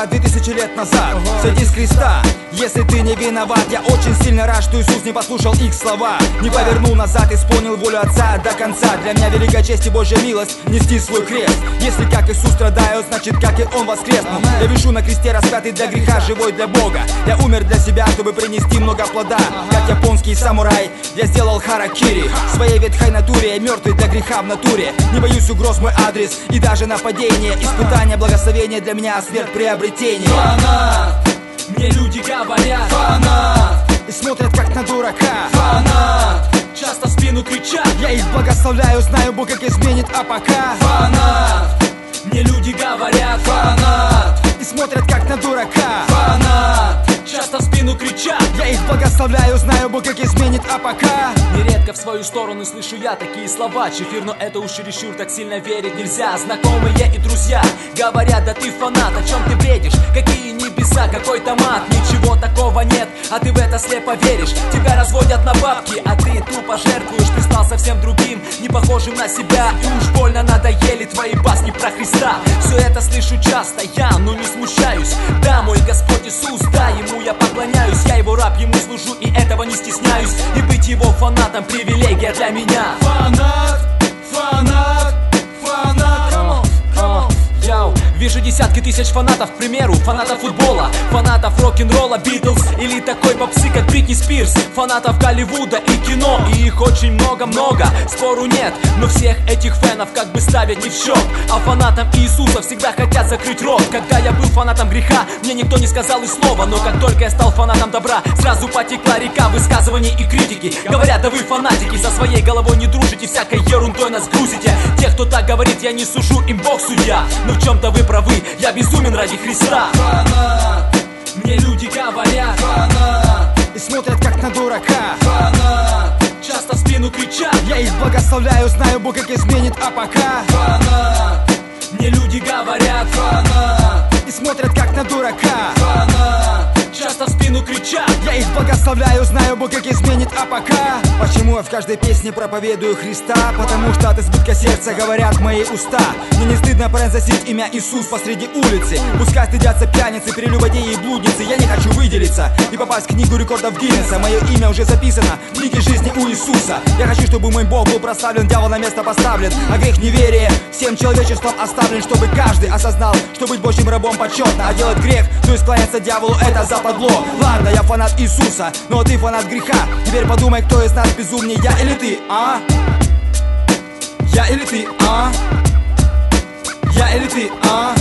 Иисуса 2000 лет назад. Сойди с креста, если ты не виноват. Я очень сильно рад, что Иисус не послушал их слова, не повернул назад, исполнил волю Отца до конца. Для меня великая честь и Божья милость нести свой крест. Если как Иисус страдаю, значит как и Он воскреснул. Я вишу на кресте, распятый для греха, живой для Бога. Я умер для себя, чтобы принести много плода. Как японский самурай, я сделал харакири в своей ветхой натуре, я мертвый для греха в натуре. Не боюсь угроз мой адрес и даже нападения. Испытания, благословения для меня, смерть приобретение. Фанат, мне люди говорят, фанат, и смотрят как на дурака. Фанат, часто в спину кричат. Я их благословляю, знаю, Бог как изменит, а пока. Фанат, мне люди говорят, фанат, и смотрят как на дурака. Фанат, часто в спину кричат. Я их благословляю, знаю, Бог как изменит, а пока. Нередко в свою сторону слышу я такие слова: Чефир, но это уж чересчур, так сильно верить нельзя. Знакомые и друзья говорят: да ты фанат, о чем ты бредишь? Какие небеса, какой томат? Ничего такого нет, а ты в это слепо веришь. Тебя разводят на бабки, а ты тупо жертвуешь. Ты стал совсем другим, не похожим на себя. И уж больно надоели твои басни про Христа. Все это слышу часто я, но не смущаюсь. Да, мой Господь Иисус, да, Ему я поклоняюсь. Я Его раб, Ему служу и этого не стесняюсь. И быть Его фанатом — привилегия для меня. Фанат, фанат, фанат. Йоу, вижу десятки тысяч фанатов, к примеру, фанатов футбола, фанатов рок-н-ролла, Битлз или такой попсы, как Бритни Спирс, фанатов Голливуда и кино, и их очень много-много, спору нет, но всех этих фенов как бы ставят не в счет. А фанатам Иисуса всегда хотят закрыть рот. Когда я был фанатом греха, мне никто не сказал и слова, но как только я стал фанатом добра, сразу потекла река высказываний и критики. Говорят: да вы фанатики, со своей головой не дружите, всякой ерундой нас грузите. Тех, кто так говорит, я не сужу, им Бог судья, но в чем-то вы правы, я безумен ради Христа. Фанат, мне люди говорят, фанат, и смотрят как на дурака. фанат, часто в спину кричат. Я их благословляю, знаю, Бог как изменит, а пока. фанат, мне люди говорят, фанат, и смотрят как на дурака. фанат, часто в спину кричат. Я их благословляю, знаю, Бог как изменит, а пока. Почему я в каждой песне проповедую Христа? Потому что от избытка сердца говорят мои уста. Мне не стыдно произносить имя Иисус посреди улицы. Пускай стыдятся пьяницы, прелюбодеи и блудницы. Я не хочу выделиться и попасть в книгу рекордов Гиннесса. Мое имя уже записано в книге жизни у Иисуса. Я хочу, чтобы мой Бог был прославлен, дьявол на место поставлен, а грех неверия всем человечеством оставлен. Чтобы каждый осознал, что быть Божьим рабом почетно, а делать грех, то есть кланяться дьяволу, это западло. Ладно, я фанат Иисуса, но ты фанат греха. Теперь подумай, кто из нас безумнее, я или ты, а? Я или ты, а? Я или ты, а?